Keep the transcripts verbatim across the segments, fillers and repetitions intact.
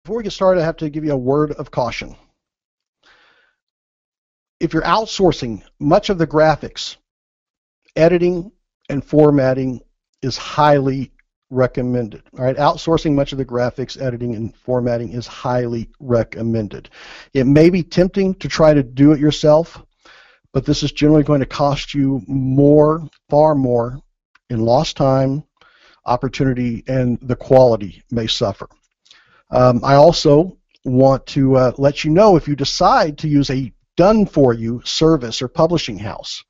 Before we get started, I have to give you a word of caution. If you're outsourcing much of the graphics, editing and formatting is highly recommended. All right, outsourcing much of the graphics, editing, and formatting is highly recommended. It may be tempting to try to do it yourself, but this is generally going to cost you more, far more, in lost time, opportunity, and the quality may suffer. Um, I also want to uh, let you know, if you decide to use a done-for-you service or publishing house,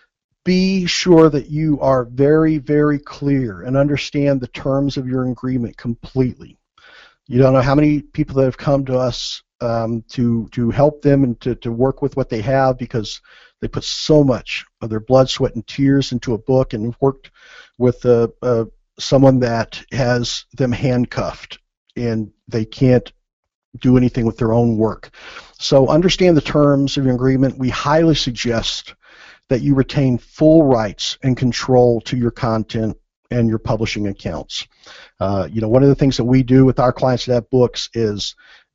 be sure that you are very, very clear and understand the terms of your agreement completely. You don't know how many people that have come to us um, to to help them and to, to work with what they have, because they put so much of their blood, sweat, and tears into a book, and worked with uh, uh, someone that has them handcuffed and they can't do anything with their own work. So understand the terms of your agreement. We highly suggest that you retain full rights and control to your content and your publishing accounts. Uh, you know, one of the things that we do with our clients that have books is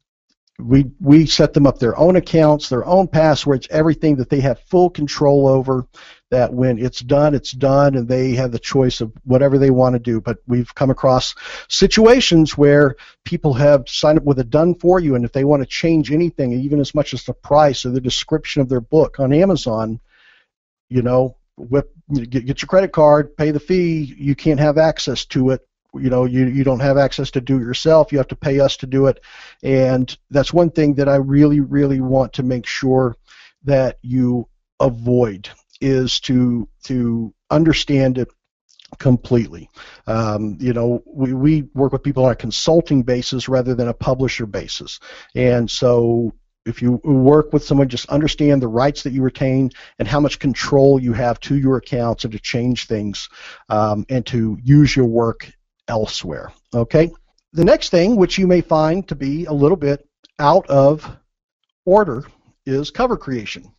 we we set them up their own accounts, their own passwords, everything that they have full control over, that when it's done, it's done, and they have the choice of whatever they want to do. But we've come across situations where people have signed up with a done for you, and if they want to change anything, even as much as the price or the description of their book on Amazon, you know, whip, get, get your credit card, pay the fee, you can't have access to it. You know, you, you don't have access to do it yourself. You have to pay us to do it. And that's one thing that I really, really want to make sure that you avoid, is to to understand it completely. Um, you know, we, we work with people on a consulting basis rather than a publisher basis. And so if you work with someone, just understand the rights that you retain and how much control you have to your accounts and to change things um, and to use your work elsewhere. Okay? The next thing, which you may find to be a little bit out of order, is cover creation.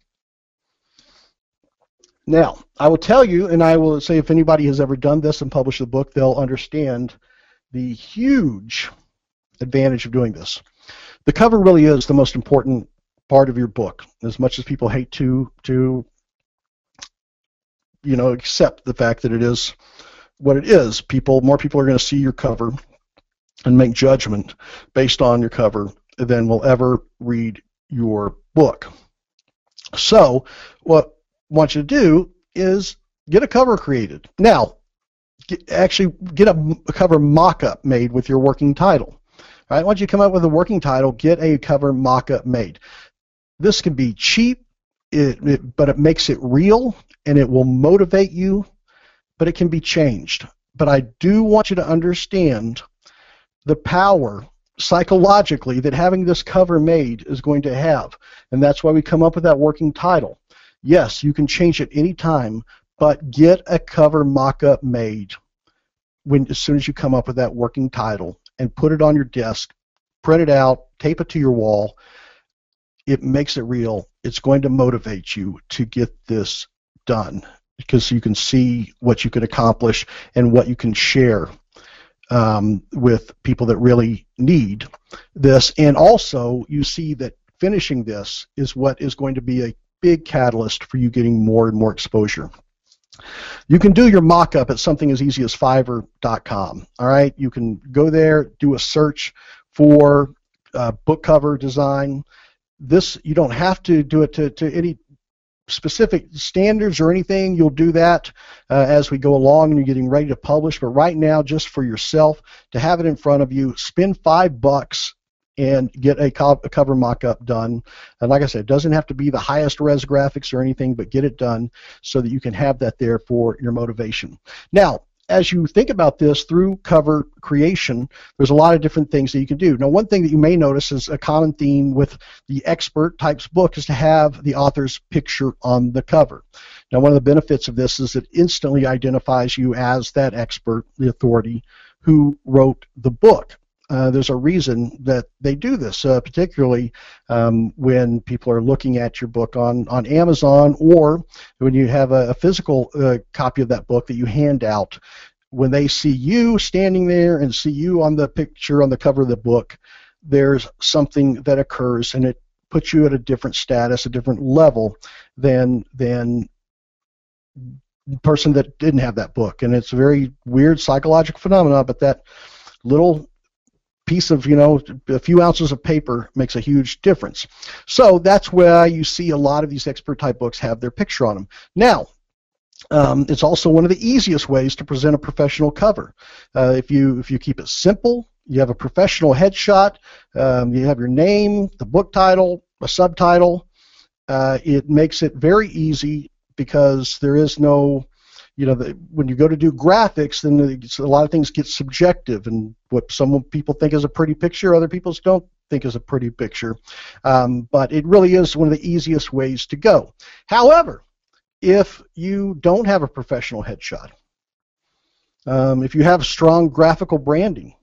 Now, I will tell you, and I will say if anybody has ever done this and published a book, they'll understand the huge advantage of doing this. The cover really is the most important part of your book, as much as people hate to to you know accept the fact that it is what it is. People, more people are going to see your cover and make judgment based on your cover than will ever read your book. So, what I want you to do is get a cover created. Now, get, actually get a, a cover mock-up made with your working title. All right, once you come up with a working title, get a cover mock-up made. This can be cheap, it, it, but it makes it real, and it will motivate you, but it can be changed. But I do want you to understand the power psychologically that having this cover made is going to have, and that's why we come up with that working title. Yes, you can change it anytime, but get a cover mock-up made when as soon as you come up with that working title, and put it on your desk, print it out, tape it to your wall. It makes it real. It's going to motivate you to get this done, because you can see what you can accomplish and what you can share um, with people that really need this. And also, you see that finishing this is what is going to be a big catalyst for you getting more and more exposure. You can do your mock-up at something as easy as Fiverr dot com. All right, you can go there, do a search for uh, book cover design. This, you don't have to do it to, to any specific standards or anything. You'll do that uh, as we go along and you're getting ready to publish. But right now, just for yourself, to have it in front of you, spend five bucks and get a, co a cover mock-up done. And like I said, it doesn't have to be the highest res graphics or anything, but get it done so that you can have that there for your motivation. Now, as you think about this through cover creation, there's a lot of different things that you can do. Now, one thing that you may notice is a common theme with the expert types book is to have the author's picture on the cover. Now, one of the benefits of this is it instantly identifies you as that expert, the authority, who wrote the book. Uh, there's a reason that they do this, uh, particularly um, when people are looking at your book on, on Amazon, or when you have a, a physical uh, copy of that book that you hand out. When they see you standing there and see you on the picture on the cover of the book, there's something that occurs, and it puts you at a different status, a different level than than the person that didn't have that book. And it's a very weird psychological phenomenon, but that little piece of, you know, a few ounces of paper makes a huge difference. So that's why you see a lot of these expert type books have their picture on them. Now, um, it's also one of the easiest ways to present a professional cover. Uh, if you if you keep it simple, you have a professional headshot, um, you have your name, the book title, a subtitle. Uh, it makes it very easy because there is no, you know, the, when you go to do graphics, then the, a lot of things get subjective, and what some people think is a pretty picture, other people don't think is a pretty picture. Um, but it really is one of the easiest ways to go. However, if you don't have a professional headshot, um, if you have strong graphical branding,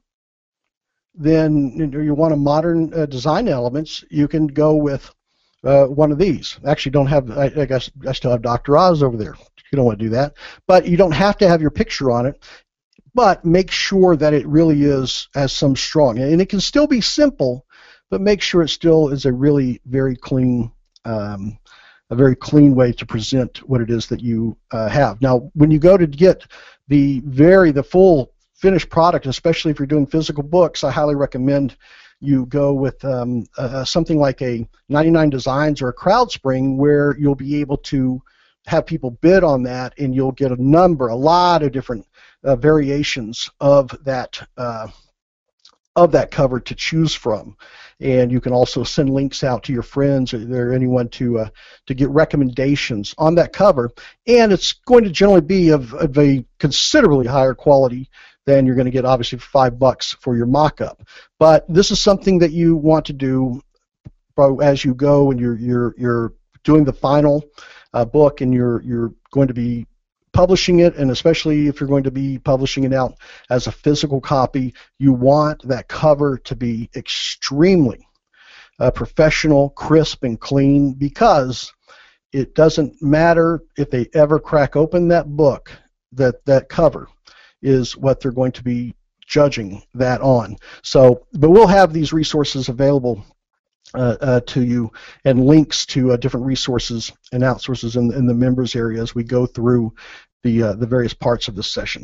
then you want a modern uh, design elements, you can go with uh, one of these. Actually, don't have, I, I guess I still have Doctor Oz over there. You don't want to do that, but you don't have to have your picture on it, but make sure that it really is as some strong, and it can still be simple, but make sure it still is a really very clean um, a very clean way to present what it is that you uh, have. Now, when you go to get the very the full finished product, especially if you're doing physical books, I highly recommend you go with um, uh, something like a ninety-nine Designs or a CrowdSpring, where you'll be able to have people bid on that, and you'll get a number, a lot of different uh, variations of that uh, of that cover to choose from. And you can also send links out to your friends or, or anyone to uh, to get recommendations on that cover. And it's going to generally be of, of a considerably higher quality than you're going to get, obviously, for five bucks for your mock-up. But this is something that you want to do as you go, and you're you're you're doing the final uh, book, and you're you're going to be publishing it, and especially if you're going to be publishing it out as a physical copy, you want that cover to be extremely uh, professional, crisp, and clean, because it doesn't matter if they ever crack open that book, that that cover is what they're going to be judging that on. So, but we'll have these resources available Uh, uh, to you, and links to uh, different resources and outsources in, in the members area as we go through the uh, the various parts of this session.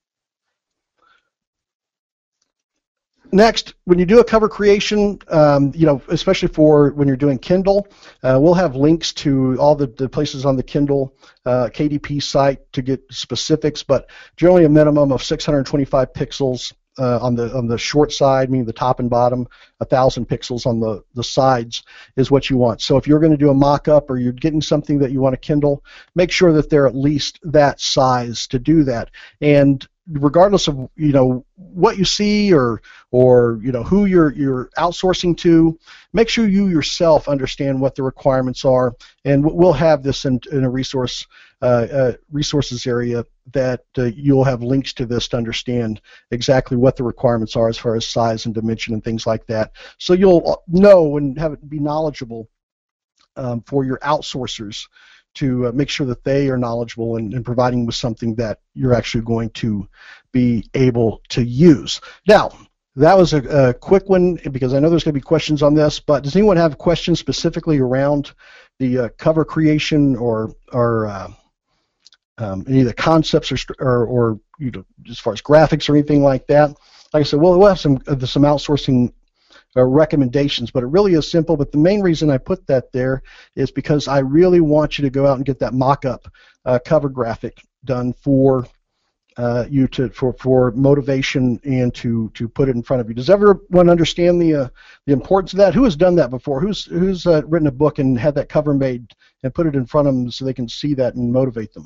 Next, when you do a cover creation, um, you know, especially for when you're doing Kindle, uh, we'll have links to all the, the places on the Kindle uh, K D P site to get specifics, but generally a minimum of six hundred twenty-five pixels Uh, on the on the short side, meaning the top and bottom, a thousand pixels on the the sides is what you want. So if you're going to do a mock-up, or you're getting something that you want to Kindle, make sure that they're at least that size to do that. And regardless of, you know, what you see, or or you know who you're you're outsourcing to, make sure you yourself understand what the requirements are. And we'll have this in, in a resource uh, uh, resources area that uh, you'll have links to this to understand exactly what the requirements are as far as size and dimension and things like that. So you'll know and have it be knowledgeable um, for your outsourcers to uh, make sure that they are knowledgeable and, and providing with something that you're actually going to be able to use. Now, that was a, a quick one, because I know there's going to be questions on this, but does anyone have questions specifically around the uh, cover creation, or, or uh, um, any of the concepts, or, or, or you know, as far as graphics or anything like that? Like I said, well, we'll have some, uh, some outsourcing Uh, recommendations, but it really is simple. But the main reason I put that there is because I really want you to go out and get that mock-up uh, cover graphic done for uh, you to for for motivation, and to to put it in front of you. Does everyone understand the uh, the importance of that? Who has done that before? Who's who's uh, written a book and had that cover made and put it in front of them so they can see that and motivate them?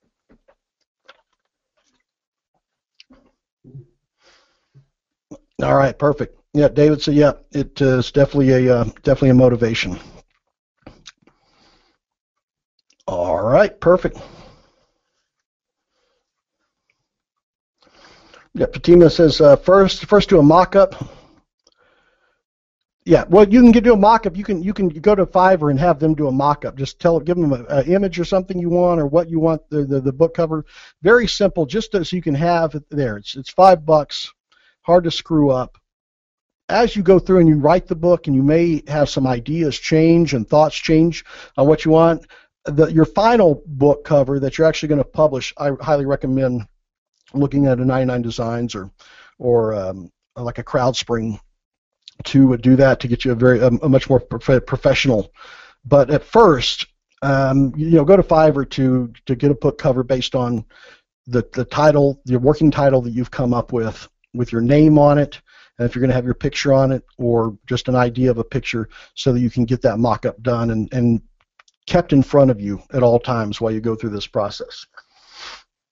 All right, perfect. Yeah, David said, yeah, it uh, is definitely a uh, definitely a motivation. All right, perfect. Yeah, Fatima says uh, first first do a mock-up. Yeah, well, you can get do a mock-up. You can you can go to Fiverr and have them do a mock-up. Just tell give them an image or something you want, or what you want the, the the book cover. Very simple, just so you can have it there. It's it's five bucks, hard to screw up. as you go through and you write the book, and you may have some ideas change and thoughts change on what you want, the, your final book cover that you're actually going to publish, I highly recommend looking at a ninety-nine Designs or or um, like a CrowdSpring to do that, to get you a very a, a much more prof professional. But at first, um, you know, go to Fiverr to to get a book cover based on the the title, the working title that you've come up with, with your name on it, and if you're going to have your picture on it, or just an idea of a picture, so that you can get that mock-up done and and kept in front of you at all times while you go through this process.